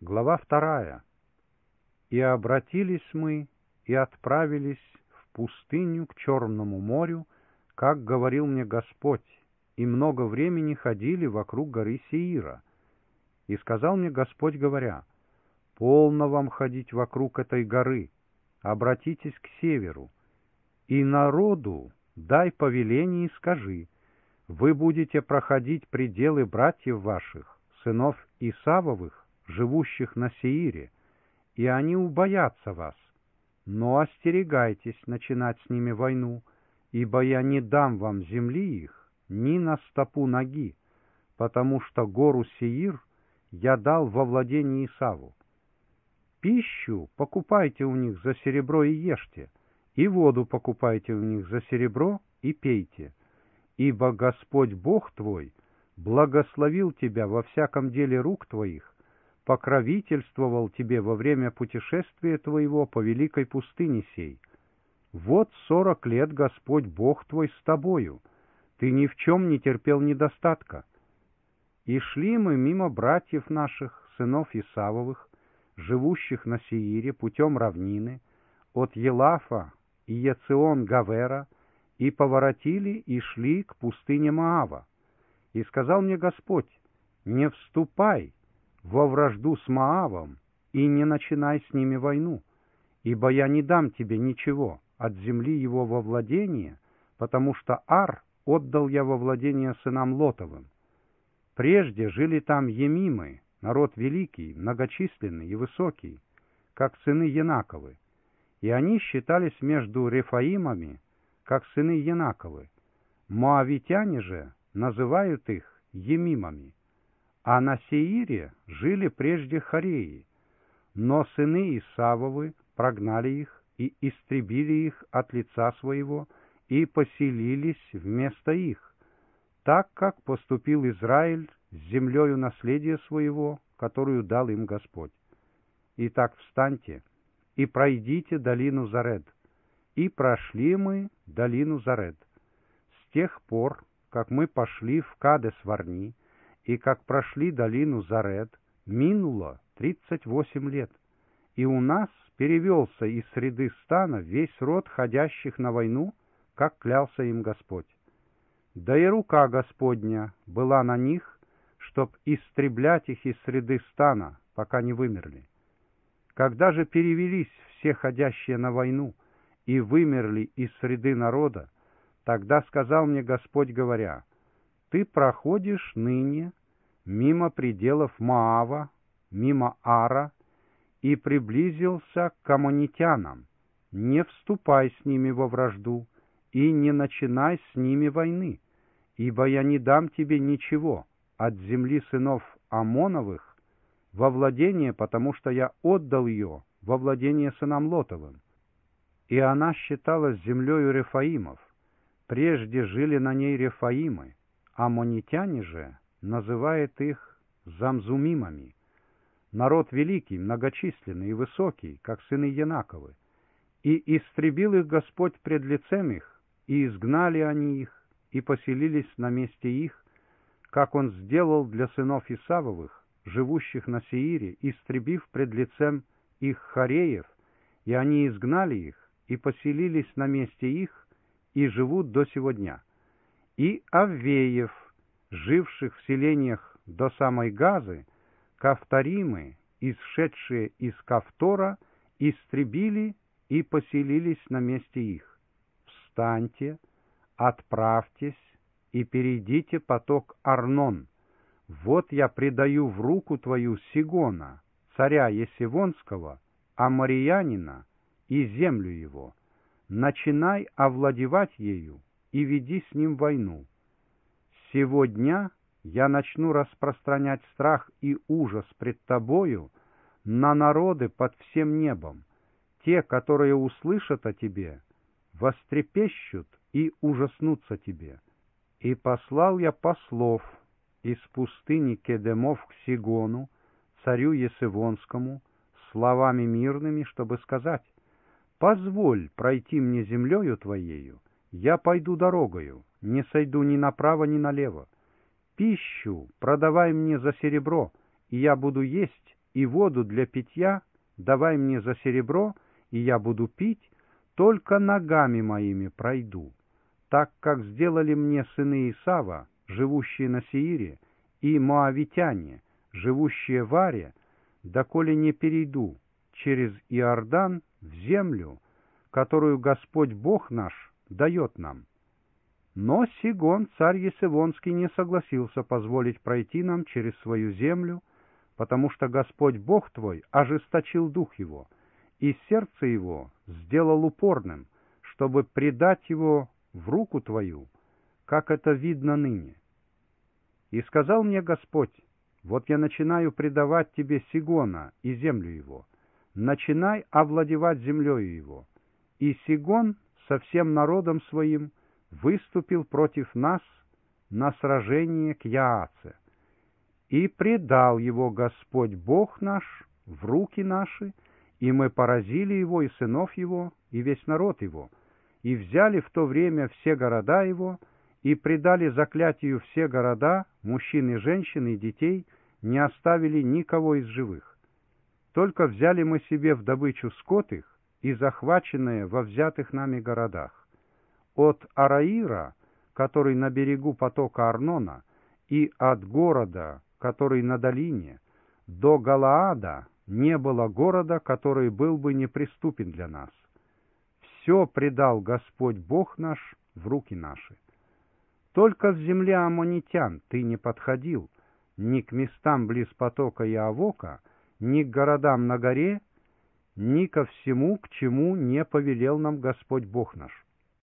Глава 2. «И обратились мы, и отправились в пустыню к Черному морю, как говорил мне Господь, и много времени ходили вокруг горы Сеира. И сказал мне Господь, говоря: полно вам ходить вокруг этой горы, обратитесь к северу, и народу дай повеление и скажи: вы будете проходить пределы братьев ваших, сынов Исавовых, живущих на Сеире, и они убоятся вас. Но остерегайтесь начинать с ними войну, ибо я не дам вам земли их ни на стопу ноги, потому что гору Сеир я дал во владение Исаву. Пищу покупайте у них за серебро и ешьте, и воду покупайте у них за серебро и пейте, ибо Господь Бог твой благословил тебя во всяком деле рук твоих, покровительствовал тебе во время путешествия твоего по великой пустыне сей. Вот 40 лет Господь Бог твой с тобою, ты ни в чем не терпел недостатка. И шли мы мимо братьев наших, сынов Исавовых, живущих на Сеире путем равнины, от Елафа и Ецион-Гавера, и поворотили и шли к пустыне Моава. И сказал мне Господь: не вступай во вражду с Моавом и не начинай с ними войну, ибо я не дам тебе ничего от земли его во владение, потому что Ар отдал я во владение сынам Лотовым. Прежде жили там Емимы, народ великий, многочисленный и высокий, как сыны Янаковы, и они считались между Рефаимами, как сыны Янаковы. Моавитяне же называют их Емимами. А на Сеире жили прежде Хореи, но сыны Исавовы прогнали их и истребили их от лица своего и поселились вместо их, так как поступил Израиль с землею наследия своего, которую дал им Господь. Итак, встаньте и пройдите долину Заред. И прошли мы долину Заред. С тех пор, как мы пошли в Кадес-Варни, и как прошли долину Заред, минуло 38 лет, и у нас перевелся из среды стана весь род ходящих на войну, как клялся им Господь. Да и рука Господня была на них, чтоб истреблять их из среды стана, пока не вымерли. Когда же перевелись все ходящие на войну и вымерли из среды народа, тогда сказал мне Господь, говоря: ты проходишь ныне мимо пределов Моава, мимо Ара, и приблизился к аммонитянам. Не вступай с ними во вражду и не начинай с ними войны, ибо я не дам тебе ничего от земли сынов Амоновых во владение, потому что я отдал ее во владение сынам Лотовым. И она считалась землею Рефаимов. Прежде жили на ней Рефаимы, аммонитяне же называет их Замзумимами. Народ великий, многочисленный и высокий, как сыны Янаковы. И истребил их Господь пред лицем их, и изгнали они их, и поселились на месте их, как Он сделал для сынов Исавовых, живущих на Сеире, истребив пред лицем их Хореев, и они изгнали их, и поселились на месте их, и живут до сего дня. И Аввеев, живших в селениях до самой Газы, Кавторимы, исшедшие из Кавтора, истребили и поселились на месте их. Встаньте, отправьтесь и перейдите поток Арнон. Вот я предаю в руку твою Сигона, царя Есивонского, амориянина, и землю его. Начинай овладевать ею и веди с ним войну. Сего дня я начну распространять страх и ужас пред тобою на народы под всем небом. Те, которые услышат о тебе, вострепещут и ужаснутся тебе. И послал я послов из пустыни Кедемов к Сигону, царю Есивонскому, словами мирными, чтобы сказать: позволь пройти мне землею твоею, я пойду дорогою, не сойду ни направо, ни налево. Пищу продавай мне за серебро, и я буду есть и воду для питья давай мне за серебро, и я буду пить, только ногами моими пройду, так как сделали мне сыны Исава, живущие на Сеире, и моавитяне, живущие в Аре, доколе не перейду через Иордан в землю, которую Господь Бог наш дает нам. Но Сигон, царь Есевонский, не согласился позволить пройти нам через свою землю, потому что Господь Бог твой ожесточил дух его, и сердце его сделал упорным, чтобы предать его в руку твою, как это видно ныне. И сказал мне Господь: вот я начинаю предавать тебе Сигона и землю его, начинай овладевать землею его. И Сигон со всем народом своим выступил против нас на сражение к Яаце. И предал его Господь Бог наш в руки наши, и мы поразили его и сынов его, и весь народ его, и взяли в то время все города его, и предали заклятию все города, мужчин и женщин и детей, не оставили никого из живых. Только взяли мы себе в добычу скот их и захваченное во взятых нами городах. От Араира, который на берегу потока Арнона, и от города, который на долине, до Галаада не было города, который был бы неприступен для нас. Все предал Господь Бог наш в руки наши. Только в земле аммонитян ты не подходил, ни к местам близ потока Иавока, ни к городам на горе, ни ко всему, к чему не повелел нам Господь Бог наш.